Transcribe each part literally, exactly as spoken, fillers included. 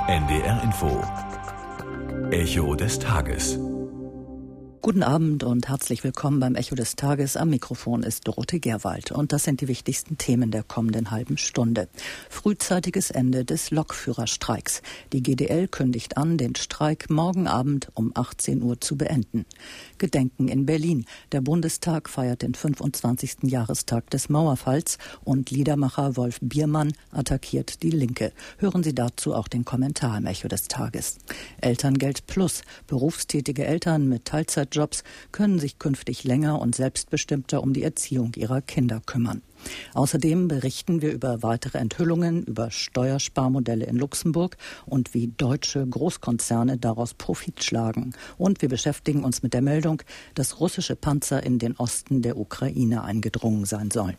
N D R Info. Echo des Tages. Guten Abend und herzlich willkommen beim Echo des Tages. Am Mikrofon ist Dorothee Gerwald. Und das sind die wichtigsten Themen der kommenden halben Stunde. Frühzeitiges Ende des Lokführerstreiks. Die G D L kündigt an, den Streik morgen Abend um achtzehn Uhr zu beenden. Gedenken in Berlin. Der Bundestag feiert den fünfundzwanzigsten Jahrestag des Mauerfalls und Liedermacher Wolf Biermann attackiert die Linke. Hören Sie dazu auch den Kommentar im Echo des Tages. Elterngeld Plus. Berufstätige Eltern mit Teilzeitjobs können sich künftig länger und selbstbestimmter um die Erziehung ihrer Kinder kümmern. Außerdem berichten wir über weitere Enthüllungen über Steuersparmodelle in Luxemburg und wie deutsche Großkonzerne daraus Profit schlagen. Und wir beschäftigen uns mit der Meldung, dass russische Panzer in den Osten der Ukraine eingedrungen sein sollen.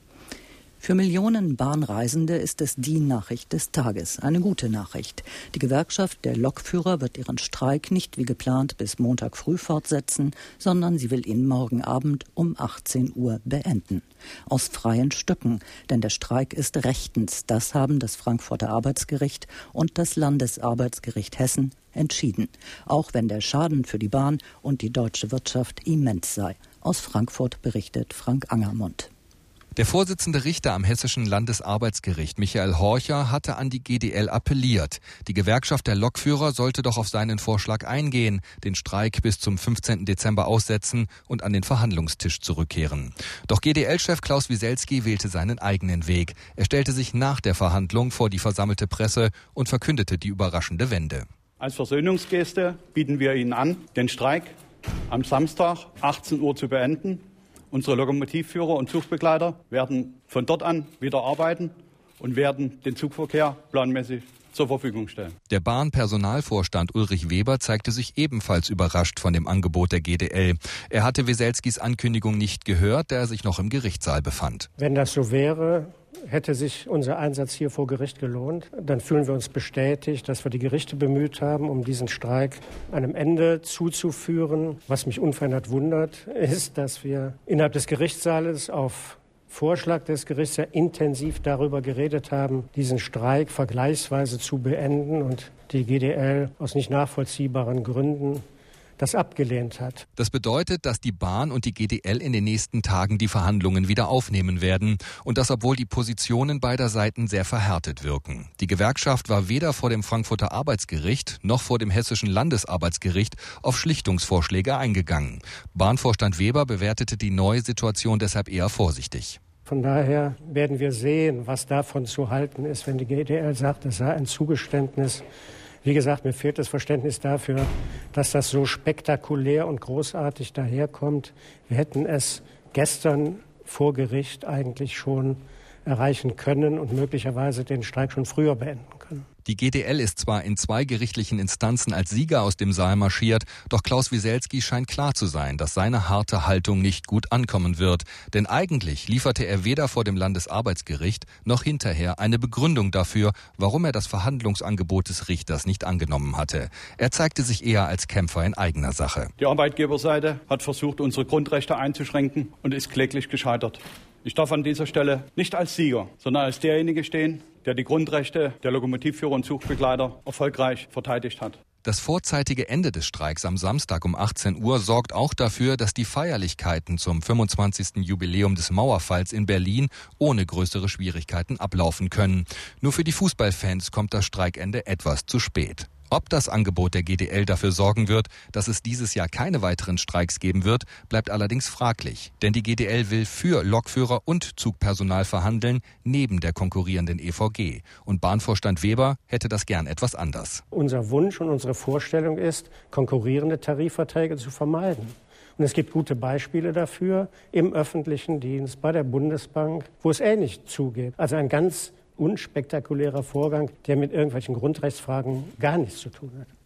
Für Millionen Bahnreisende ist es die Nachricht des Tages, eine gute Nachricht. Die Gewerkschaft der Lokführer wird ihren Streik nicht wie geplant bis Montag früh fortsetzen, sondern sie will ihn morgen Abend um achtzehn Uhr beenden. Aus freien Stücken, denn der Streik ist rechtens. Das haben das Frankfurter Arbeitsgericht und das Landesarbeitsgericht Hessen entschieden. Auch wenn der Schaden für die Bahn und die deutsche Wirtschaft immens sei. Aus Frankfurt berichtet Frank Angermund. Der Vorsitzende Richter am Hessischen Landesarbeitsgericht, Michael Horcher, hatte an die G D L appelliert. Die Gewerkschaft der Lokführer sollte doch auf seinen Vorschlag eingehen, den Streik bis zum fünfzehnten Dezember aussetzen und an den Verhandlungstisch zurückkehren. Doch G D L-Chef Klaus Wieselski wählte seinen eigenen Weg. Er stellte sich nach der Verhandlung vor die versammelte Presse und verkündete die überraschende Wende. Als Versöhnungsgeste bieten wir Ihnen an, den Streik am Samstag achtzehn Uhr zu beenden. Unsere Lokomotivführer und Zugbegleiter werden von dort an wieder arbeiten und werden den Zugverkehr planmäßig zur Verfügung stellen. Der Bahnpersonalvorstand Ulrich Weber zeigte sich ebenfalls überrascht von dem Angebot der G D L. Er hatte Wieselskis Ankündigung nicht gehört, da er sich noch im Gerichtssaal befand. Wenn das so wäre, hätte sich unser Einsatz hier vor Gericht gelohnt. Dann fühlen wir uns bestätigt, dass wir die Gerichte bemüht haben, um diesen Streik einem Ende zuzuführen. Was mich unverändert wundert, ist, dass wir innerhalb des Gerichtssaales auf Vorschlag des Gerichts sehr intensiv darüber geredet haben, diesen Streik vergleichsweise zu beenden und die G D L aus nicht nachvollziehbaren Gründen das abgelehnt hat. Das bedeutet, dass die Bahn und die G D L in den nächsten Tagen die Verhandlungen wieder aufnehmen werden. Und das, obwohl die Positionen beider Seiten sehr verhärtet wirken. Die Gewerkschaft war weder vor dem Frankfurter Arbeitsgericht noch vor dem Hessischen Landesarbeitsgericht auf Schlichtungsvorschläge eingegangen. Bahnvorstand Weber bewertete die neue Situation deshalb eher vorsichtig. Von daher werden wir sehen, was davon zu halten ist, wenn die G D L sagt, es sei ein Zugeständnis. Wie gesagt, mir fehlt das Verständnis dafür, dass das so spektakulär und großartig daherkommt. Wir hätten es gestern vor Gericht eigentlich schon erreichen können und möglicherweise den Streik schon früher beenden können. Die G D L ist zwar in zwei gerichtlichen Instanzen als Sieger aus dem Saal marschiert, doch Klaus Wieselski scheint klar zu sein, dass seine harte Haltung nicht gut ankommen wird. Denn eigentlich lieferte er weder vor dem Landesarbeitsgericht noch hinterher eine Begründung dafür, warum er das Verhandlungsangebot des Richters nicht angenommen hatte. Er zeigte sich eher als Kämpfer in eigener Sache. Die Arbeitgeberseite hat versucht, unsere Grundrechte einzuschränken und ist kläglich gescheitert. Ich darf an dieser Stelle nicht als Sieger, sondern als derjenige stehen, der die Grundrechte der Lokomotivführer und Zugbegleiter erfolgreich verteidigt hat. Das vorzeitige Ende des Streiks am Samstag um achtzehn Uhr sorgt auch dafür, dass die Feierlichkeiten zum fünfundzwanzigsten Jubiläum des Mauerfalls in Berlin ohne größere Schwierigkeiten ablaufen können. Nur für die Fußballfans kommt das Streikende etwas zu spät. Ob das Angebot der G D L dafür sorgen wird, dass es dieses Jahr keine weiteren Streiks geben wird, bleibt allerdings fraglich. Denn die G D L will für Lokführer und Zugpersonal verhandeln, neben der konkurrierenden E V G. Und Bahnvorstand Weber hätte das gern etwas anders. Unser Wunsch und unsere Vorstellung ist, konkurrierende Tarifverträge zu vermeiden. Und es gibt gute Beispiele dafür im öffentlichen Dienst, bei der Bundesbank, wo es ähnlich zugeht. Also ein ganz unspektakulärer Vorgang, der mit irgendwelchen Grundrechtsfragen gar nichts zu tun hat.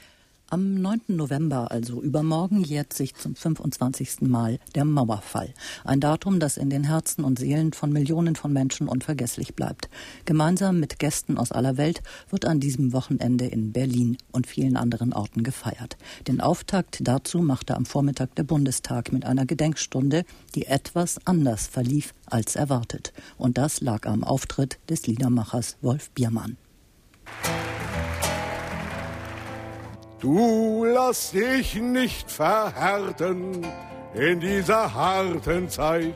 Am neunten November, also übermorgen, jährt sich zum fünfundzwanzigsten Mal der Mauerfall. Ein Datum, das in den Herzen und Seelen von Millionen von Menschen unvergesslich bleibt. Gemeinsam mit Gästen aus aller Welt wird an diesem Wochenende in Berlin und vielen anderen Orten gefeiert. Den Auftakt dazu machte am Vormittag der Bundestag mit einer Gedenkstunde, die etwas anders verlief als erwartet. Und das lag am Auftritt des Liedermachers Wolf Biermann. Du lass dich nicht verhärten in dieser harten Zeit.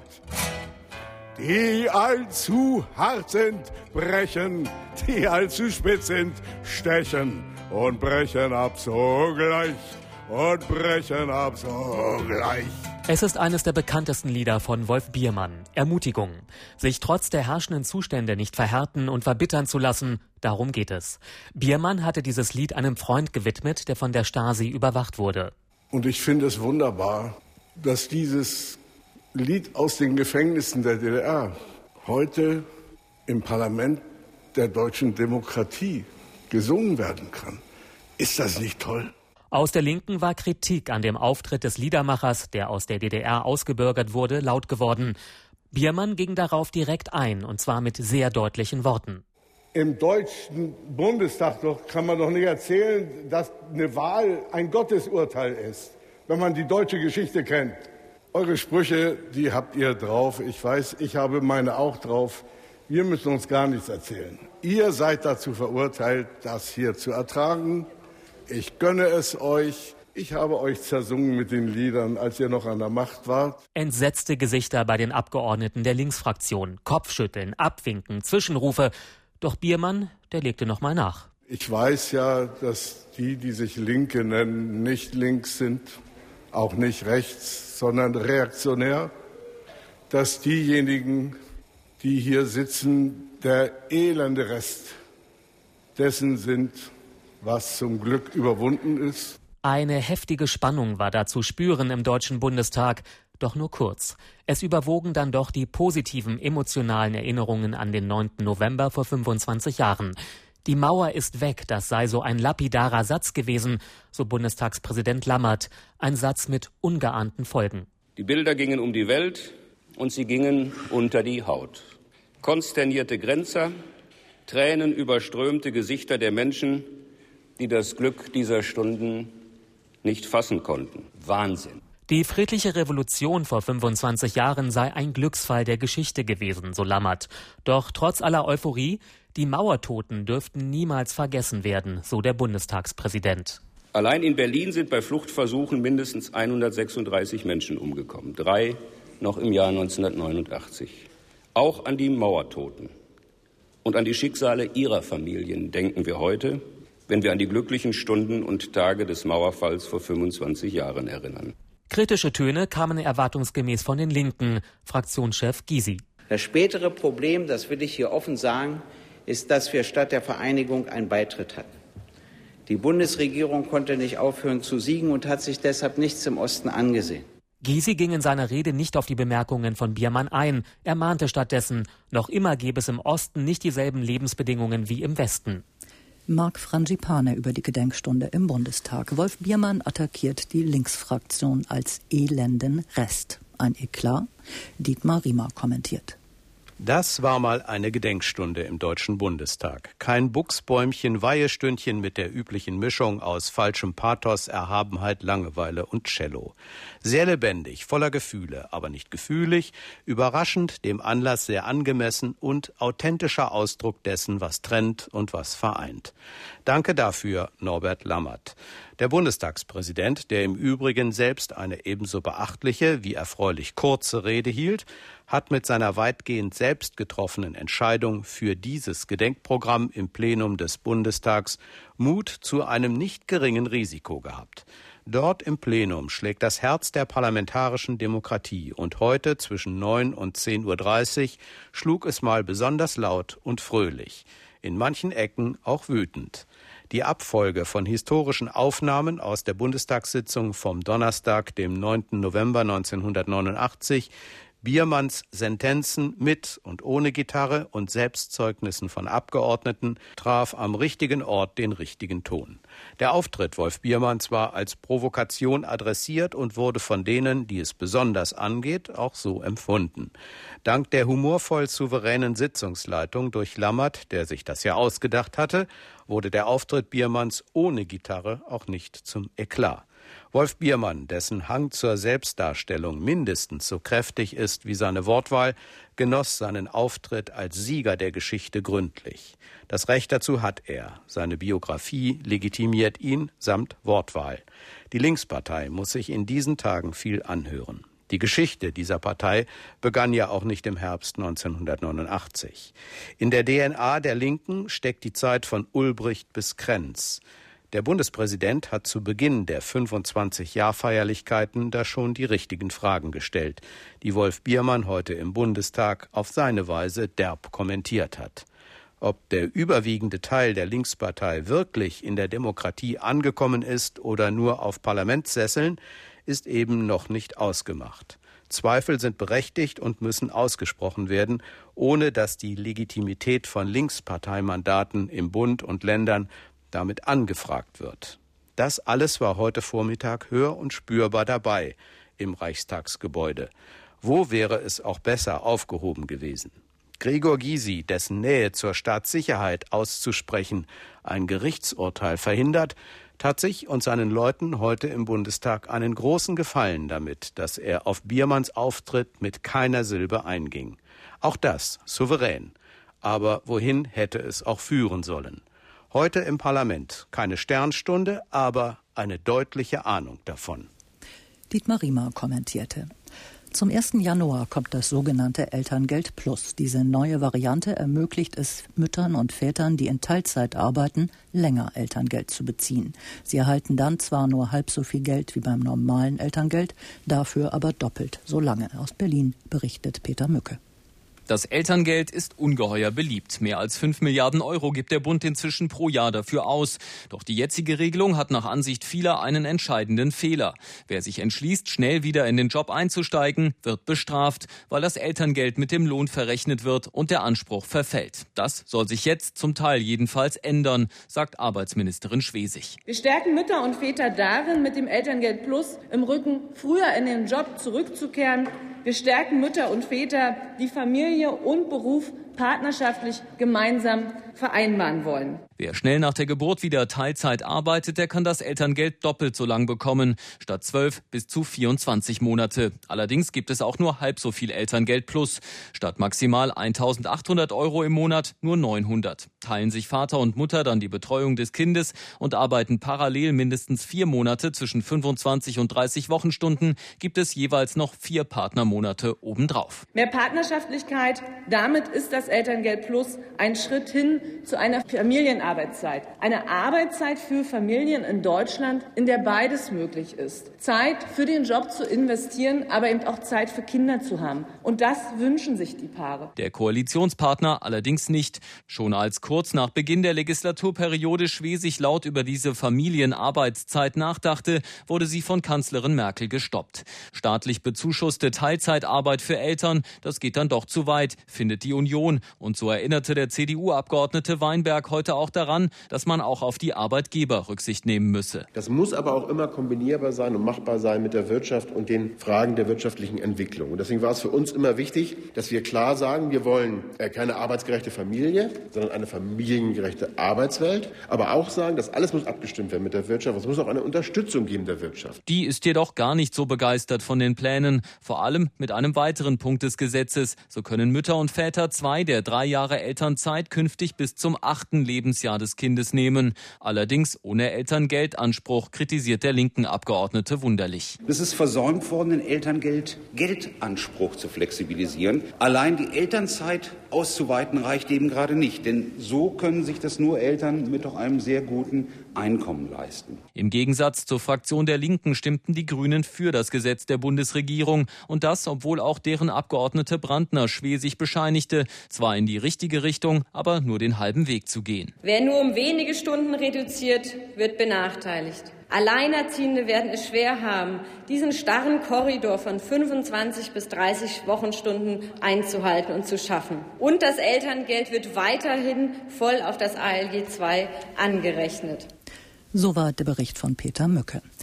Die allzu hart sind, brechen, die allzu spitz sind, stechen und brechen ab sogleich und brechen ab sogleich. Es ist eines der bekanntesten Lieder von Wolf Biermann. Ermutigung. Sich trotz der herrschenden Zustände nicht verhärten und verbittern zu lassen, darum geht es. Biermann hatte dieses Lied einem Freund gewidmet, der von der Stasi überwacht wurde. Und ich finde es wunderbar, dass dieses Lied aus den Gefängnissen der D D R heute im Parlament der deutschen Demokratie gesungen werden kann. Ist das nicht toll? Aus der Linken war Kritik an dem Auftritt des Liedermachers, der aus der D D R ausgebürgert wurde, laut geworden. Biermann ging darauf direkt ein, und zwar mit sehr deutlichen Worten. Im Deutschen Bundestag doch kann man doch nicht erzählen, dass eine Wahl ein Gottesurteil ist, wenn man die deutsche Geschichte kennt. Eure Sprüche, die habt ihr drauf. Ich weiß, ich habe meine auch drauf. Wir müssen uns gar nichts erzählen. Ihr seid dazu verurteilt, das hier zu ertragen. Ich gönne es euch. Ich habe euch zersungen mit den Liedern, als ihr noch an der Macht wart. Entsetzte Gesichter bei den Abgeordneten der Linksfraktion. Kopfschütteln, Abwinken, Zwischenrufe. Doch Biermann, der legte noch mal nach. Ich weiß ja, dass die, die sich Linke nennen, nicht links sind, auch nicht rechts, sondern reaktionär. Dass diejenigen, die hier sitzen, der elende Rest dessen sind, was zum Glück überwunden ist. Eine heftige Spannung war da zu spüren im Deutschen Bundestag, doch nur kurz. Es überwogen dann doch die positiven emotionalen Erinnerungen an den neunten November vor fünfundzwanzig Jahren. Die Mauer ist weg, das sei so ein lapidarer Satz gewesen, so Bundestagspräsident Lammert. Ein Satz mit ungeahnten Folgen. Die Bilder gingen um die Welt und sie gingen unter die Haut. Konsternierte Grenzer, tränenüberströmte Gesichter der Menschen, die das Glück dieser Stunden nicht fassen konnten. Wahnsinn. Die friedliche Revolution vor fünfundzwanzig Jahren sei ein Glücksfall der Geschichte gewesen, so Lammert. Doch trotz aller Euphorie, die Mauertoten dürften niemals vergessen werden, so der Bundestagspräsident. Allein in Berlin sind bei Fluchtversuchen mindestens hundertsechsunddreißig Menschen umgekommen. Drei noch im Jahr neunzehnhundertneunundachtzig. Auch an die Mauertoten und an die Schicksale ihrer Familien denken wir heute, wenn wir an die glücklichen Stunden und Tage des Mauerfalls vor fünfundzwanzig Jahren erinnern. Kritische Töne kamen erwartungsgemäß von den Linken, Fraktionschef Gysi. Das spätere Problem, das will ich hier offen sagen, ist, dass wir statt der Vereinigung einen Beitritt hatten. Die Bundesregierung konnte nicht aufhören zu siegen und hat sich deshalb nichts im Osten angesehen. Gysi ging in seiner Rede nicht auf die Bemerkungen von Biermann ein. Er mahnte stattdessen, noch immer gäbe es im Osten nicht dieselben Lebensbedingungen wie im Westen. Marc Frangipane über die Gedenkstunde im Bundestag. Wolf Biermann attackiert die Linksfraktion als elenden Rest. Ein Eklat. Dietmar Riemer kommentiert. Das war mal eine Gedenkstunde im Deutschen Bundestag. Kein Buchsbäumchen, Weihestündchen mit der üblichen Mischung aus falschem Pathos, Erhabenheit, Langeweile und Cello. Sehr lebendig, voller Gefühle, aber nicht gefühlig, überraschend, dem Anlass sehr angemessen und authentischer Ausdruck dessen, was trennt und was vereint. Danke dafür, Norbert Lammert. Der Bundestagspräsident, der im Übrigen selbst eine ebenso beachtliche wie erfreulich kurze Rede hielt, hat mit seiner weitgehend selbst getroffenen Entscheidung für dieses Gedenkprogramm im Plenum des Bundestags Mut zu einem nicht geringen Risiko gehabt. Dort im Plenum schlägt das Herz der parlamentarischen Demokratie und heute zwischen neun und zehn Uhr dreißig schlug es mal besonders laut und fröhlich, in manchen Ecken auch wütend. Die Abfolge von historischen Aufnahmen aus der Bundestagssitzung vom Donnerstag, dem neunten November neunzehnhundertneunundachtzig, Biermanns Sentenzen mit und ohne Gitarre und Selbstzeugnissen von Abgeordneten traf am richtigen Ort den richtigen Ton. Der Auftritt Wolf Biermanns war als Provokation adressiert und wurde von denen, die es besonders angeht, auch so empfunden. Dank der humorvoll souveränen Sitzungsleitung durch Lammert, der sich das ja ausgedacht hatte, wurde der Auftritt Biermanns ohne Gitarre auch nicht zum Eklat. Wolf Biermann, dessen Hang zur Selbstdarstellung mindestens so kräftig ist wie seine Wortwahl, genoss seinen Auftritt als Sieger der Geschichte gründlich. Das Recht dazu hat er. Seine Biografie legitimiert ihn samt Wortwahl. Die Linkspartei muss sich in diesen Tagen viel anhören. Die Geschichte dieser Partei begann ja auch nicht im Herbst neunzehnhundertneunundachtzig. In der D N A der Linken steckt die Zeit von Ulbricht bis Krenz. Der Bundespräsident hat zu Beginn der fünfundzwanzig-Jahr-Feierlichkeiten da schon die richtigen Fragen gestellt, die Wolf Biermann heute im Bundestag auf seine Weise derb kommentiert hat. Ob der überwiegende Teil der Linkspartei wirklich in der Demokratie angekommen ist oder nur auf Parlamentssesseln, ist eben noch nicht ausgemacht. Zweifel sind berechtigt und müssen ausgesprochen werden, ohne dass die Legitimität von Linksparteimandaten im Bund und Ländern damit angefragt wird. Das alles war heute Vormittag hör- und spürbar dabei im Reichstagsgebäude. Wo wäre es auch besser aufgehoben gewesen? Gregor Gysi, dessen Nähe zur Staatssicherheit auszusprechen ein Gerichtsurteil verhindert, tat sich und seinen Leuten heute im Bundestag einen großen Gefallen damit, dass er auf Biermanns Auftritt mit keiner Silbe einging. Auch das souverän. Aber wohin hätte es auch führen sollen? Heute im Parlament keine Sternstunde, aber eine deutliche Ahnung davon. Dietmar Riemer kommentierte. Zum ersten Januar kommt das sogenannte Elterngeld Plus. Diese neue Variante ermöglicht es Müttern und Vätern, die in Teilzeit arbeiten, länger Elterngeld zu beziehen. Sie erhalten dann zwar nur halb so viel Geld wie beim normalen Elterngeld, dafür aber doppelt so lange. Aus Berlin berichtet Peter Mücke. Das Elterngeld ist ungeheuer beliebt. Mehr als fünf Milliarden Euro gibt der Bund inzwischen pro Jahr dafür aus. Doch die jetzige Regelung hat nach Ansicht vieler einen entscheidenden Fehler. Wer sich entschließt, schnell wieder in den Job einzusteigen, wird bestraft, weil das Elterngeld mit dem Lohn verrechnet wird und der Anspruch verfällt. Das soll sich jetzt zum Teil jedenfalls ändern, sagt Arbeitsministerin Schwesig. Wir stärken Mütter und Väter darin, mit dem Elterngeld Plus im Rücken früher in den Job zurückzukehren. Wir stärken Mütter und Väter, die Familie und Beruf partnerschaftlich gemeinsam vereinbaren wollen. Wer schnell nach der Geburt wieder Teilzeit arbeitet, der kann das Elterngeld doppelt so lang bekommen, statt zwölf bis zu vierundzwanzig Monate. Allerdings gibt es auch nur halb so viel Elterngeld plus. Statt maximal eintausendachthundert Euro im Monat nur neunhundert. Teilen sich Vater und Mutter dann die Betreuung des Kindes und arbeiten parallel mindestens vier Monate zwischen fünfundzwanzig und dreißig Wochenstunden, gibt es jeweils noch vier Partnermonate obendrauf. Mehr Partnerschaftlichkeit, damit ist das Elterngeld Plus ein Schritt hin zu einer Familienarbeitszeit. Eine Arbeitszeit für Familien in Deutschland, in der beides möglich ist. Zeit für den Job zu investieren, aber eben auch Zeit für Kinder zu haben. Und das wünschen sich die Paare. Der Koalitionspartner allerdings nicht. Schon als kurz nach Beginn der Legislaturperiode Schwesig laut über diese Familienarbeitszeit nachdachte, wurde sie von Kanzlerin Merkel gestoppt. Staatlich bezuschusste Teilzeitarbeit für Eltern, das geht dann doch zu weit, findet die Union. Und so erinnerte der C D U-Abgeordnete Weinberg heute auch daran, dass man auch auf die Arbeitgeber Rücksicht nehmen müsse. Das muss aber auch immer kombinierbar sein und machbar sein mit der Wirtschaft und den Fragen der wirtschaftlichen Entwicklung. Und deswegen war es für uns immer wichtig, dass wir klar sagen, wir wollen keine arbeitsgerechte Familie, sondern eine familiengerechte Arbeitswelt. Aber auch sagen, das alles muss abgestimmt werden mit der Wirtschaft. Es muss auch eine Unterstützung geben der Wirtschaft. Die ist jedoch gar nicht so begeistert von den Plänen. Vor allem mit einem weiteren Punkt des Gesetzes. So können Mütter und Väter zwei der drei Jahre Elternzeit künftig bis zum achten Lebensjahr des Kindes nehmen. Allerdings ohne Elterngeldanspruch, kritisiert der linken Abgeordnete Wunderlich. Es ist versäumt worden, den Elterngeld-Geldanspruch zu flexibilisieren. Allein die Elternzeit auszuweiten reicht eben gerade nicht. Denn so können sich das nur Eltern mit doch einem sehr guten Einkommen leisten. Im Gegensatz zur Fraktion der Linken stimmten die Grünen für das Gesetz der Bundesregierung. Und das, obwohl auch deren Abgeordnete Brandner Schwesig bescheinigte, zwar in die richtige Richtung, aber nur den halben Weg zu gehen. Wer nur um wenige Stunden reduziert, wird benachteiligt. Alleinerziehende werden es schwer haben, diesen starren Korridor von fünfundzwanzig bis dreißig Wochenstunden einzuhalten und zu schaffen. Und das Elterngeld wird weiterhin voll auf das A L G zwei angerechnet. Soweit der Bericht von Peter Mücke.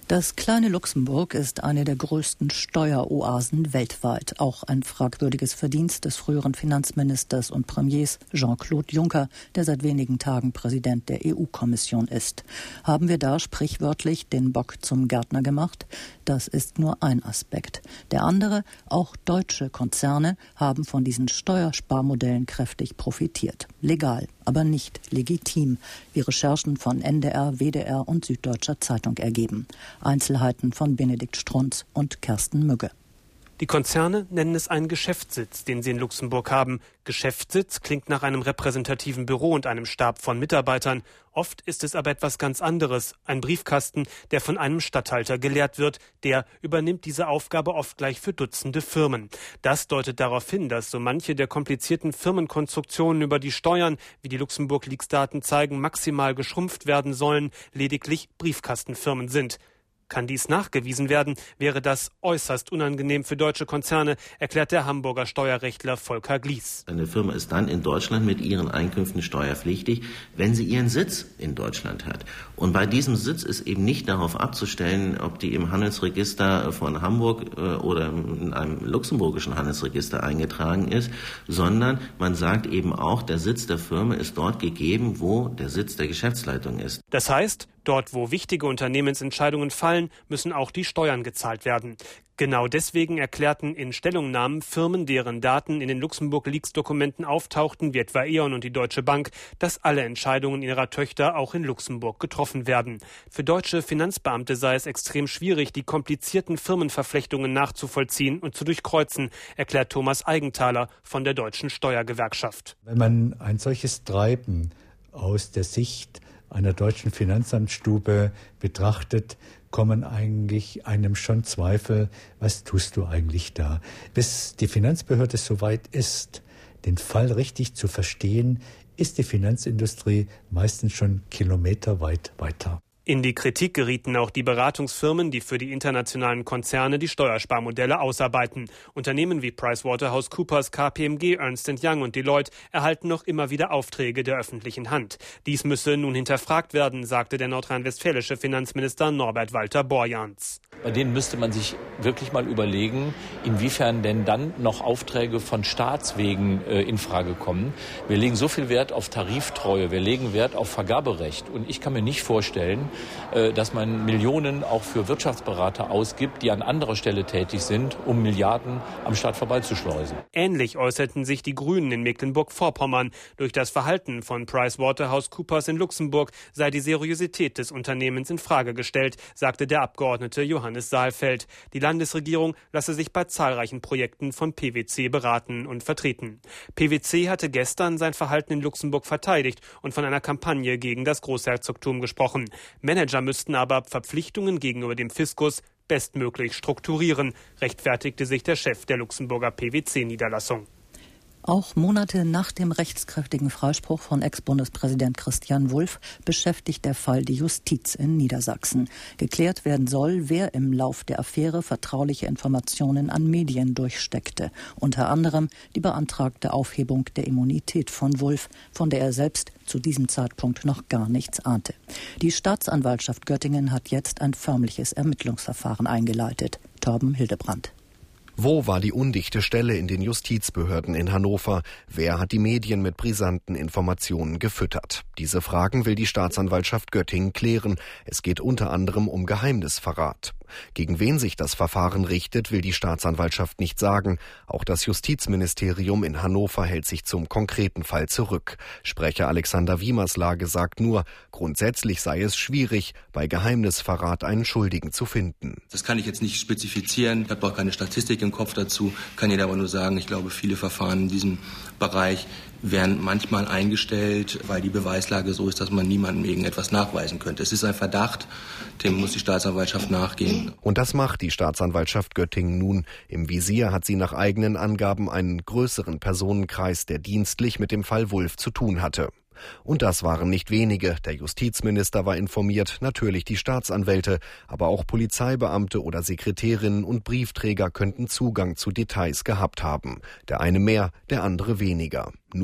Das kleine Luxemburg ist eine der größten Steueroasen weltweit. Auch ein fragwürdiges Verdienst des früheren Finanzministers und Premiers Jean-Claude Juncker, der seit wenigen Tagen Präsident der E U-Kommission ist. Haben wir da sprichwörtlich den Bock zum Gärtner gemacht? Das ist nur ein Aspekt. Der andere, auch deutsche Konzerne haben von diesen Steuersparmodellen kräftig profitiert. Legal, aber nicht legitim, wie Recherchen von N D R, W D R und Süddeutscher Zeitung ergeben. Einzelheiten von Benedikt Strunz und Kersten Mügge. Die Konzerne nennen es einen Geschäftssitz, den sie in Luxemburg haben. Geschäftssitz klingt nach einem repräsentativen Büro und einem Stab von Mitarbeitern. Oft ist es aber etwas ganz anderes. Ein Briefkasten, der von einem Statthalter geleert wird. Der übernimmt diese Aufgabe oft gleich für Dutzende Firmen. Das deutet darauf hin, dass so manche der komplizierten Firmenkonstruktionen über die Steuern, wie die Luxemburg-Leaks-Daten zeigen, maximal geschrumpft werden sollen, lediglich Briefkastenfirmen sind. Kann dies nachgewiesen werden, wäre das äußerst unangenehm für deutsche Konzerne, erklärt der Hamburger Steuerrechtler Volker Glies. Eine Firma ist dann in Deutschland mit ihren Einkünften steuerpflichtig, wenn sie ihren Sitz in Deutschland hat. Und bei diesem Sitz ist eben nicht darauf abzustellen, ob die im Handelsregister von Hamburg oder in einem luxemburgischen Handelsregister eingetragen ist, sondern man sagt eben auch, der Sitz der Firma ist dort gegeben, wo der Sitz der Geschäftsleitung ist. Das heißt, dort, wo wichtige Unternehmensentscheidungen fallen, müssen auch die Steuern gezahlt werden. Genau deswegen erklärten in Stellungnahmen Firmen, deren Daten in den Luxemburg-Leaks-Dokumenten auftauchten, wie etwa E.ON und die Deutsche Bank, dass alle Entscheidungen ihrer Töchter auch in Luxemburg getroffen werden. Für deutsche Finanzbeamte sei es extrem schwierig, die komplizierten Firmenverflechtungen nachzuvollziehen und zu durchkreuzen, erklärt Thomas Eigenthaler von der Deutschen Steuergewerkschaft. Wenn man ein solches Treiben aus der Sicht einer deutschen Finanzamtsstube betrachtet, kommen eigentlich einem schon Zweifel, was tust du eigentlich da? Bis die Finanzbehörde soweit ist, den Fall richtig zu verstehen, ist die Finanzindustrie meistens schon kilometerweit weiter. In die Kritik gerieten auch die Beratungsfirmen, die für die internationalen Konzerne die Steuersparmodelle ausarbeiten. Unternehmen wie PricewaterhouseCoopers, K P M G, Ernst and Young und Deloitte erhalten noch immer wieder Aufträge der öffentlichen Hand. Dies müsse nun hinterfragt werden, sagte der nordrhein-westfälische Finanzminister Norbert Walter Borjans. Bei denen müsste man sich wirklich mal überlegen, inwiefern denn dann noch Aufträge von Staatswegen äh, in Frage kommen. Wir legen so viel Wert auf Tariftreue, wir legen Wert auf Vergaberecht. Und ich kann mir nicht vorstellen, äh, dass man Millionen auch für Wirtschaftsberater ausgibt, die an anderer Stelle tätig sind, um Milliarden am Staat vorbeizuschleusen. Ähnlich äußerten sich die Grünen in Mecklenburg-Vorpommern. Durch das Verhalten von PricewaterhouseCoopers in Luxemburg sei die Seriosität des Unternehmens in Frage gestellt, sagte der Abgeordnete Johannes Saalfeld. Die Landesregierung lasse sich bei zahlreichen Projekten von P W C beraten und vertreten. P W C hatte gestern sein Verhalten in Luxemburg verteidigt und von einer Kampagne gegen das Großherzogtum gesprochen. Manager müssten aber Verpflichtungen gegenüber dem Fiskus bestmöglich strukturieren, rechtfertigte sich der Chef der Luxemburger P W C-Niederlassung. Auch Monate nach dem rechtskräftigen Freispruch von Ex-Bundespräsident Christian Wulff beschäftigt der Fall die Justiz in Niedersachsen. Geklärt werden soll, wer im Lauf der Affäre vertrauliche Informationen an Medien durchsteckte. Unter anderem die beantragte Aufhebung der Immunität von Wulff, von der er selbst zu diesem Zeitpunkt noch gar nichts ahnte. Die Staatsanwaltschaft Göttingen hat jetzt ein förmliches Ermittlungsverfahren eingeleitet. Torben Hildebrandt. Wo war die undichte Stelle in den Justizbehörden in Hannover? Wer hat die Medien mit brisanten Informationen gefüttert? Diese Fragen will die Staatsanwaltschaft Göttingen klären. Es geht unter anderem um Geheimnisverrat. Gegen wen sich das Verfahren richtet, will die Staatsanwaltschaft nicht sagen. Auch das Justizministerium in Hannover hält sich zum konkreten Fall zurück. Sprecher Alexander Wiemerslage sagt nur, grundsätzlich sei es schwierig, bei Geheimnisverrat einen Schuldigen zu finden. Das kann ich jetzt nicht spezifizieren. Ich habe auch keine Statistik im Kopf dazu. Kann Ihnen aber nur sagen, ich glaube, viele Verfahren in diesem Bereich werden manchmal eingestellt, weil die Beweislage so ist, dass man niemandem irgendetwas nachweisen könnte. Es ist ein Verdacht, dem muss die Staatsanwaltschaft nachgehen. Und das macht die Staatsanwaltschaft Göttingen nun. Im Visier hat sie nach eigenen Angaben einen größeren Personenkreis, der dienstlich mit dem Fall Wulff zu tun hatte. Und das waren nicht wenige. Der Justizminister war informiert, natürlich die Staatsanwälte, aber auch Polizeibeamte oder Sekretärinnen und Briefträger könnten Zugang zu Details gehabt haben. Der eine mehr, der andere weniger. Nur,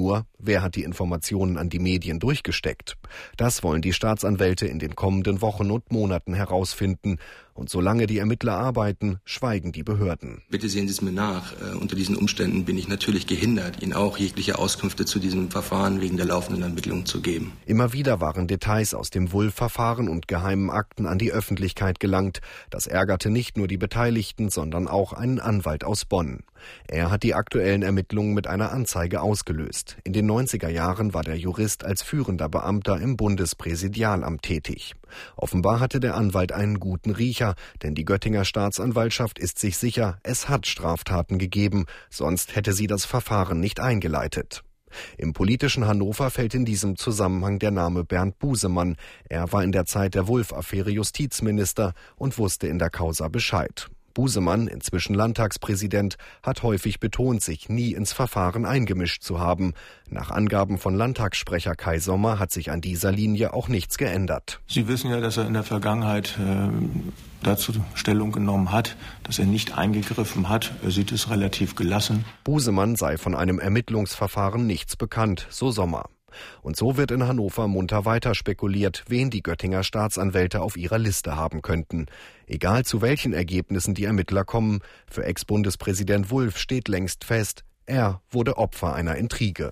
Wer hat die Informationen an die Medien durchgesteckt? Das wollen die Staatsanwälte in den kommenden Wochen und Monaten herausfinden. Und solange die Ermittler arbeiten, schweigen die Behörden. Bitte sehen Sie es mir nach. Äh, unter diesen Umständen bin ich natürlich gehindert, Ihnen auch jegliche Auskünfte zu diesem Verfahren wegen der laufenden Ermittlungen zu geben. Immer wieder waren Details aus dem Wulff-Verfahren und geheimen Akten an die Öffentlichkeit gelangt. Das ärgerte nicht nur die Beteiligten, sondern auch einen Anwalt aus Bonn. Er hat die aktuellen Ermittlungen mit einer Anzeige ausgelöst. In den neunziger Jahren war der Jurist als führender Beamter im Bundespräsidialamt tätig. Offenbar hatte der Anwalt einen guten Riecher, denn die Göttinger Staatsanwaltschaft ist sich sicher, es hat Straftaten gegeben, sonst hätte sie das Verfahren nicht eingeleitet. Im politischen Hannover fällt in diesem Zusammenhang der Name Bernd Busemann. Er war in der Zeit der Wulff-Affäre Justizminister und wusste in der Causa Bescheid. Busemann, inzwischen Landtagspräsident, hat häufig betont, sich nie ins Verfahren eingemischt zu haben. Nach Angaben von Landtagssprecher Kai Sommer hat sich an dieser Linie auch nichts geändert. Sie wissen ja, dass er in der Vergangenheit äh, dazu Stellung genommen hat, dass er nicht eingegriffen hat. Er sieht es relativ gelassen. Busemann sei von einem Ermittlungsverfahren nichts bekannt, so Sommer. Und so wird in Hannover munter weiter spekuliert, wen die Göttinger Staatsanwälte auf ihrer Liste haben könnten. Egal zu welchen Ergebnissen die Ermittler kommen, für Ex-Bundespräsident Wulff steht längst fest, er wurde Opfer einer Intrige.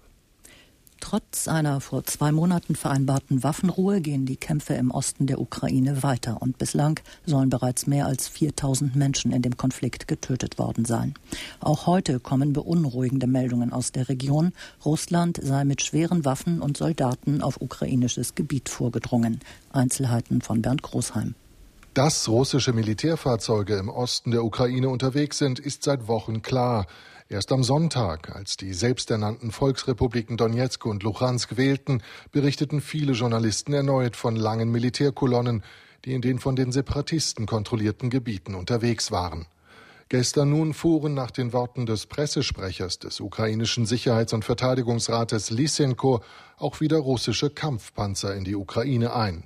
Trotz einer vor zwei Monaten vereinbarten Waffenruhe gehen die Kämpfe im Osten der Ukraine weiter und bislang sollen bereits mehr als viertausend Menschen in dem Konflikt getötet worden sein. Auch heute kommen beunruhigende Meldungen aus der Region. Russland sei mit schweren Waffen und Soldaten auf ukrainisches Gebiet vorgedrungen. Einzelheiten von Bernd Großheim. Dass russische Militärfahrzeuge im Osten der Ukraine unterwegs sind, ist seit Wochen klar. Erst am Sonntag, als die selbsternannten Volksrepubliken Donezk und Luhansk wählten, berichteten viele Journalisten erneut von langen Militärkolonnen, die in den von den Separatisten kontrollierten Gebieten unterwegs waren. Gestern nun fuhren nach den Worten des Pressesprechers des ukrainischen Sicherheits- und Verteidigungsrates Lysenko auch wieder russische Kampfpanzer in die Ukraine ein.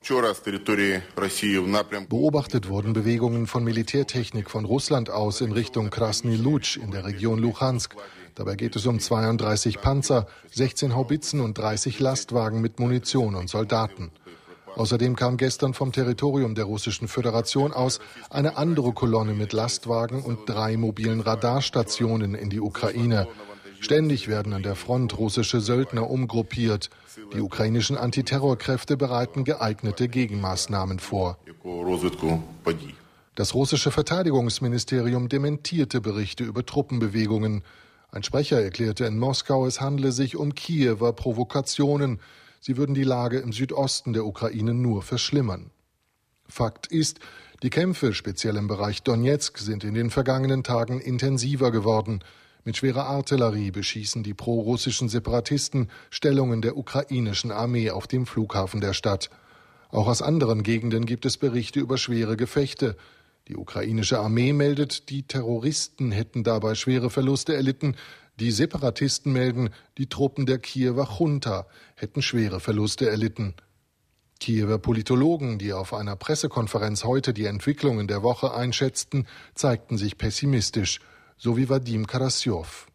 Beobachtet wurden Bewegungen von Militärtechnik von Russland aus in Richtung Krasny Lutsch in der Region Luhansk. Dabei geht es um zweiunddreißig Panzer, sechzehn Haubitzen und dreißig Lastwagen mit Munition und Soldaten. Außerdem kam gestern vom Territorium der Russischen Föderation aus eine andere Kolonne mit Lastwagen und drei mobilen Radarstationen in die Ukraine. Ständig werden an der Front russische Söldner umgruppiert. Die ukrainischen Antiterrorkräfte bereiten geeignete Gegenmaßnahmen vor. Das russische Verteidigungsministerium dementierte Berichte über Truppenbewegungen. Ein Sprecher erklärte in Moskau, es handle sich um Kiewer Provokationen. Sie würden die Lage im Südosten der Ukraine nur verschlimmern. Fakt ist, die Kämpfe, speziell im Bereich Donezk, sind in den vergangenen Tagen intensiver geworden. Mit schwerer Artillerie beschießen die pro-russischen Separatisten Stellungen der ukrainischen Armee auf dem Flughafen der Stadt. Auch aus anderen Gegenden gibt es Berichte über schwere Gefechte. Die ukrainische Armee meldet, die Terroristen hätten dabei schwere Verluste erlitten. Die Separatisten melden, die Truppen der Kiewer Junta hätten schwere Verluste erlitten. Kiewer Politologen, die auf einer Pressekonferenz heute die Entwicklungen der Woche einschätzten, zeigten sich pessimistisch. So wie Vadim Karasjow.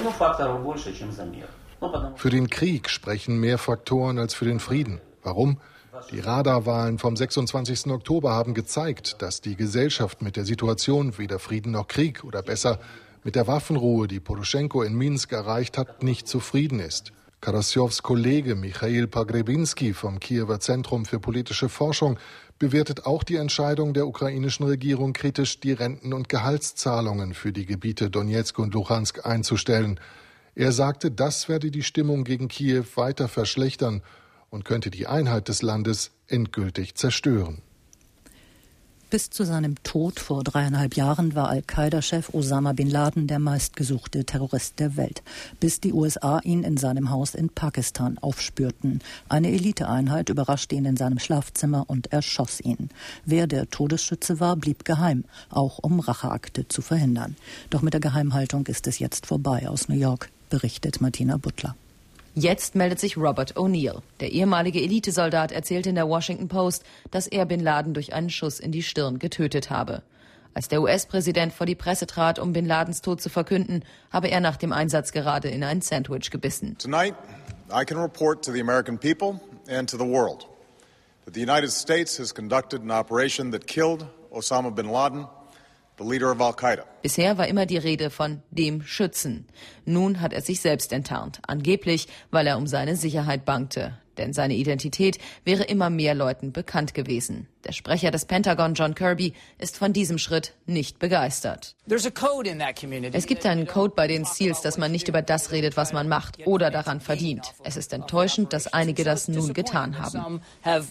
Für den Krieg sprechen mehr Faktoren als für den Frieden. Warum? Die Radarwahlen vom sechsundzwanzigsten Oktober haben gezeigt, dass die Gesellschaft mit der Situation weder Frieden noch Krieg oder besser mit der Waffenruhe, die Poroschenko in Minsk erreicht hat, nicht zufrieden ist. Karasjows Kollege Michail Pogrebinski vom Kiewer Zentrum für politische Forschung bewertet auch die Entscheidung der ukrainischen Regierung kritisch, die Renten- und Gehaltszahlungen für die Gebiete Donezk und Luhansk einzustellen. Er sagte, das werde die Stimmung gegen Kiew weiter verschlechtern und könnte die Einheit des Landes endgültig zerstören. Bis zu seinem Tod vor dreieinhalb Jahren war Al-Qaida-Chef Osama bin Laden der meistgesuchte Terrorist der Welt, bis die U S A ihn in seinem Haus in Pakistan aufspürten. Eine Eliteeinheit überraschte ihn in seinem Schlafzimmer und erschoss ihn. Wer der Todesschütze war, blieb geheim, auch um Racheakte zu verhindern. Doch mit der Geheimhaltung ist es jetzt vorbei. Aus New York berichtet Martina Butler. Jetzt meldet sich Robert O'Neill. Der ehemalige Elitesoldat erzählt in der Washington Post, dass er Bin Laden durch einen Schuss in die Stirn getötet habe. Als der U S-Präsident vor die Presse trat, um Bin Ladens Tod zu verkünden, habe er nach dem Einsatz gerade in ein Sandwich gebissen. Tonight, I can report to the American people and to the world that the United States has conducted an operation that killed Osama bin Laden, the leader of Al-Qaeda. Bisher war immer die Rede von dem Schützen. Nun hat er sich selbst enttarnt, angeblich, weil er um seine Sicherheit bangte. Denn seine Identität wäre immer mehr Leuten bekannt gewesen. Der Sprecher des Pentagon, John Kirby, ist von diesem Schritt nicht begeistert. Es gibt einen Code bei den SEALs, dass man nicht über das redet, was man macht oder daran verdient. Es ist enttäuschend, dass einige das nun getan haben.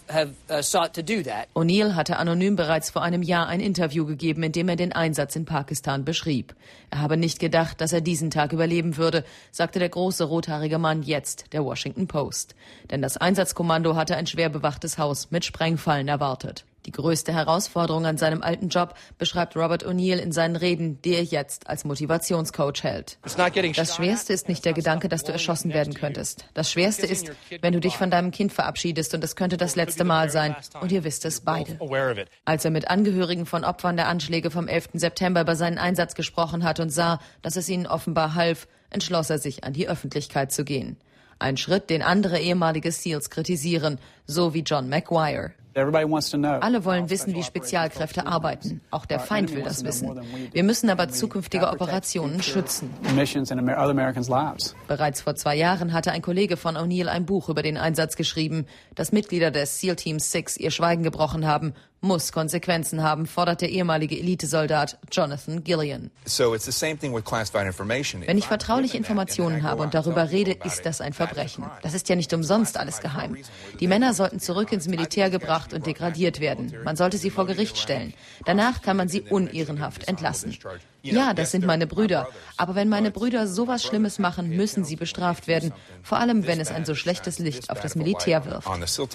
O'Neill hatte anonym bereits vor einem Jahr ein Interview gegeben, in dem er den Einsatz in Pakistan beschrieb. Er habe nicht gedacht, dass er diesen Tag überleben würde, sagte der große rothaarige Mann jetzt der Washington Post. Denn das Einsatzkommando hatte ein schwer bewachtes Haus mit Sprengfallen erwartet. Die größte Herausforderung an seinem alten Job beschreibt Robert O'Neill in seinen Reden, die er jetzt als Motivationscoach hält. Das Schwerste ist nicht der Gedanke, dass du erschossen werden könntest. Das Schwerste ist, wenn du dich von deinem Kind verabschiedest und es könnte das letzte Mal sein und ihr wisst es beide. Als er mit Angehörigen von Opfern der Anschläge vom elften September über seinen Einsatz gesprochen hat und sah, dass es ihnen offenbar half, entschloss er sich, an die Öffentlichkeit zu gehen. Ein Schritt, den andere ehemalige SEALs kritisieren, so wie John McGuire. Alle wollen wissen, wie Spezialkräfte arbeiten. Auch der Feind will das wissen. Wir müssen aber zukünftige Operationen schützen. Bereits vor zwei Jahren hatte ein Kollege von O'Neill ein Buch über den Einsatz geschrieben. Dass Mitglieder des SEAL Team sechs ihr Schweigen gebrochen haben, muss Konsequenzen haben, fordert der ehemalige Elitesoldat Jonathan Gillian. Wenn ich vertrauliche Informationen habe und darüber rede, ist das ein Verbrechen. Das ist ja nicht umsonst alles geheim. Die Männer sollten zurück ins Militär gebracht und degradiert werden. Man sollte sie vor Gericht stellen. Danach kann man sie unehrenhaft entlassen. Ja, das sind meine Brüder. Aber wenn meine Brüder sowas Schlimmes machen, müssen sie bestraft werden. Vor allem, wenn es ein so schlechtes Licht auf das Militär wirft.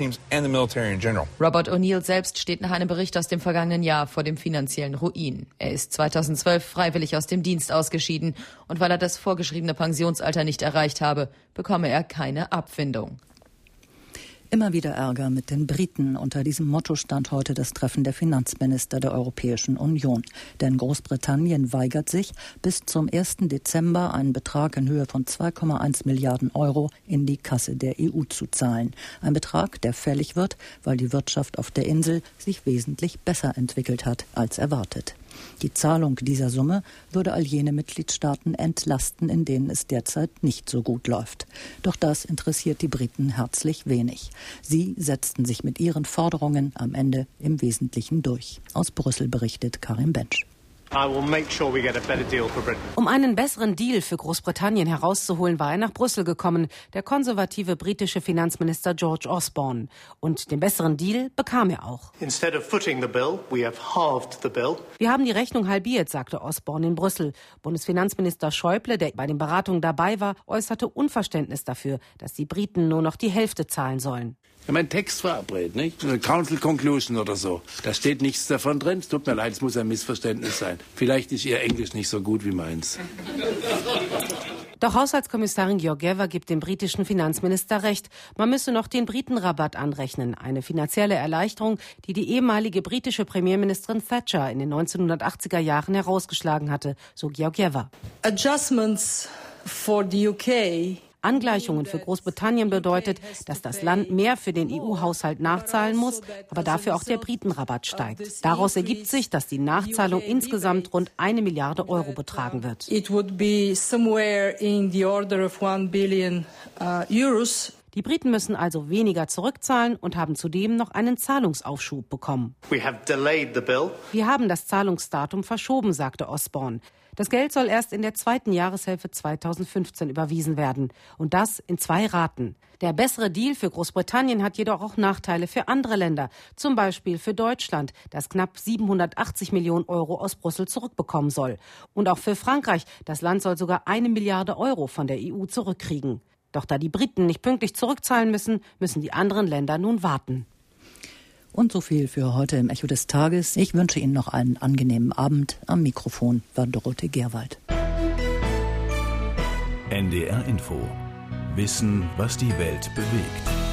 Robert O'Neill selbst steht nach einem Bericht aus dem vergangenen Jahr vor dem finanziellen Ruin. Er ist zweitausendzwölf freiwillig aus dem Dienst ausgeschieden. Und weil er das vorgeschriebene Pensionsalter nicht erreicht habe, bekomme er keine Abfindung. Immer wieder Ärger mit den Briten. Unter diesem Motto stand heute das Treffen der Finanzminister der Europäischen Union. Denn Großbritannien weigert sich, bis zum ersten Dezember einen Betrag in Höhe von zwei Komma eins Milliarden Euro in die Kasse der E U zu zahlen. Ein Betrag, der fällig wird, weil die Wirtschaft auf der Insel sich wesentlich besser entwickelt hat als erwartet. Die Zahlung dieser Summe würde all jene Mitgliedstaaten entlasten, in denen es derzeit nicht so gut läuft. Doch das interessiert die Briten herzlich wenig. Sie setzten sich mit ihren Forderungen am Ende im Wesentlichen durch. Aus Brüssel berichtet Karin Bensch. Um einen besseren Deal für Großbritannien herauszuholen, war er nach Brüssel gekommen, der konservative britische Finanzminister George Osborne. Und den besseren Deal bekam er auch. Wir haben die Rechnung halbiert, sagte Osborne in Brüssel. Bundesfinanzminister Schäuble, der bei den Beratungen dabei war, äußerte Unverständnis dafür, dass die Briten nur noch die Hälfte zahlen sollen. Ich habe einen Text verabredet, nicht? Eine Council Conclusion oder so. Da steht nichts davon drin. Es tut mir leid, es muss ein Missverständnis sein. Vielleicht ist Ihr Englisch nicht so gut wie meins. Doch Haushaltskommissarin Georgieva gibt dem britischen Finanzminister recht. Man müsse noch den Britenrabatt anrechnen. Eine finanzielle Erleichterung, die die ehemalige britische Premierministerin Thatcher in den neunzehnhundertachtziger Jahren herausgeschlagen hatte, so Georgieva. Adjustments for the U K. Angleichungen für Großbritannien bedeutet, dass das Land mehr für den E U-Haushalt nachzahlen muss, aber dafür auch der Britenrabatt steigt. Daraus ergibt sich, dass die Nachzahlung insgesamt rund eine Milliarde Euro betragen wird. It would be somewhere in the order of one billion uh, euros. Die Briten müssen also weniger zurückzahlen und haben zudem noch einen Zahlungsaufschub bekommen. We have delayed the bill. Wir haben das Zahlungsdatum verschoben, sagte Osborne. Das Geld soll erst in der zweiten Jahreshälfte zweitausendfünfzehn überwiesen werden. Und das in zwei Raten. Der bessere Deal für Großbritannien hat jedoch auch Nachteile für andere Länder. Zum Beispiel für Deutschland, das knapp siebenhundertachtzig Millionen Euro aus Brüssel zurückbekommen soll. Und auch für Frankreich. Das Land soll sogar eine Milliarde Euro von der E U zurückkriegen. Doch da die Briten nicht pünktlich zurückzahlen müssen, müssen die anderen Länder nun warten. Und so viel für heute im Echo des Tages. Ich wünsche Ihnen noch einen angenehmen Abend. Am Mikrofon war Dorothee Gerwald. N D R Info. Wissen, was die Welt bewegt.